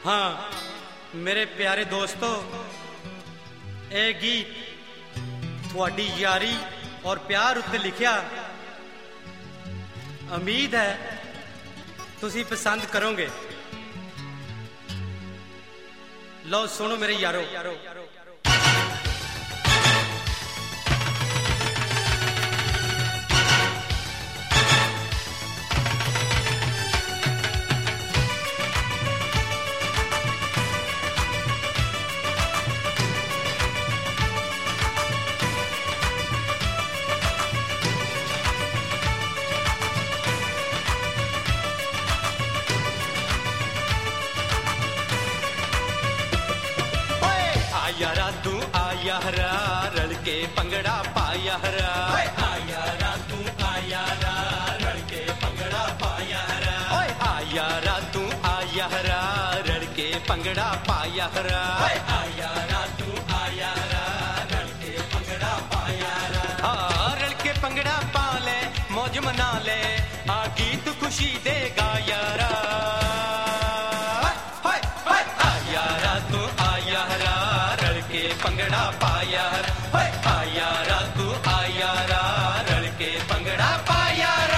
हाँ मेरे प्यारे दोस्तों, ये गीत थोड़ी यारी और प्यार उत्ते लिखिया। उम्मीद है तुसी पसंद करोगे। लो सुनो मेरे यारो। यारा तू आया हरा रल के पंगड़ा पाया हरा। आयारा तू आयारा रल के पंगड़ा पाया हरा। आयारा तू आया हरा रल के पंगड़ा पाया हरा। आयारा तू आयारा रल के पंगड़ा पाया हरा। रल के पंगड़ा पा ले मौज मना ले, आ गीत खुशी देगा यारा। आयारा तू आया हरा रल के पंगड़ा पाया हरा। आयारा तू आयारा रल के पंगड़ा पाया हरा।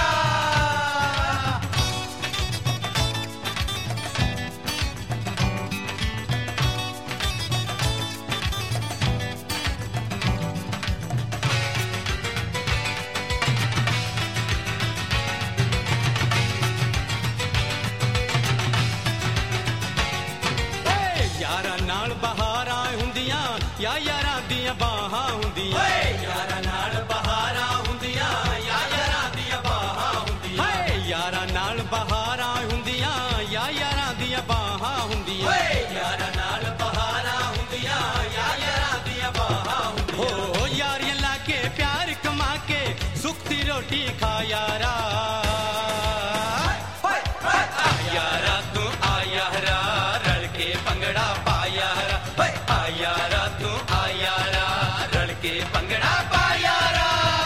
यारा नाल बहारां हुंदियां या यारां दियां बाहां हुंदियां। यारा नाल बहारां हुंदियां या यारां दियां बाहां हुंदियां। यारा नाल बहारां हुंदियां या यारां दियां बाहां हुंदियां। यारा नाल बहारां हुंदियां या यारां दियां बाहां हुंदियां। हो यारियां लाके प्यार कमा के सुख दी रोटी खा यारा। यारा तू आया हरा रल के पंगड़ा पाया हरा। आयारा तू आयारा रल के पंगड़ा पाया हरा।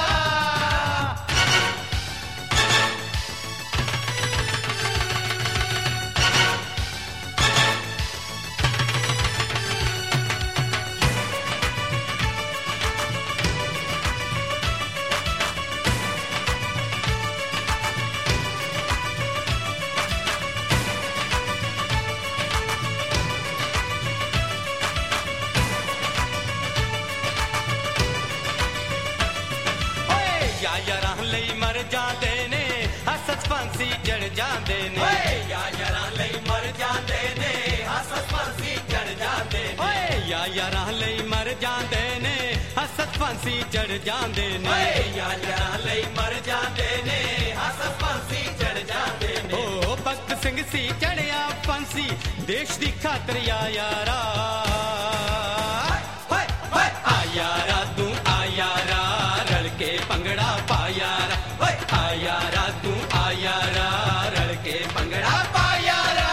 या यारां लई मर जांदे ने हसत फांसी चढ़ जांदे ने। या यारां लई मर जांदे ने हसत फांसी चढ़ जांदे ने। या यारां लई मर जांदे ने हसत फांसी चढ़ जांदे ने। या यारां लई मर जांदे ने हसत फांसी चढ़ जांदे ने। ओ भगत सिंह सी चढ़िया फांसी देश दी खातर या यारा। आयारा तू आयारा रल के पंगड़ा पाया हरा। आयारा तू आयारा रल के पंगड़ा पाया हरा।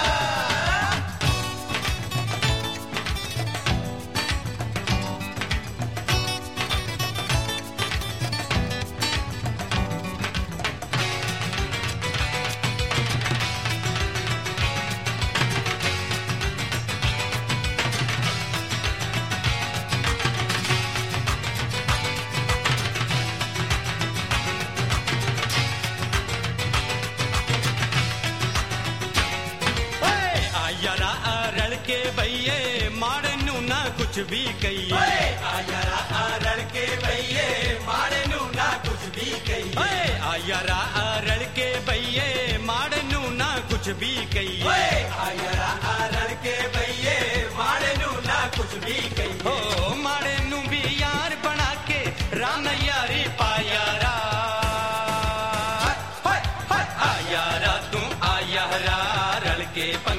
आयारा रल के भैये माड़े नू ना कुछ भी कहिए। आयारा रल के भैये माड़े नू ना कुछ भी कहिए। आयारा रल के भैये माड़े नू ना कुछ भी कहिए। आयारा रल के भैये माड़े नू ना कुछ भी कहिए। ओ माड़े नू भी यार बना के राम यारी पायारा। आयारा तू आयारा रल के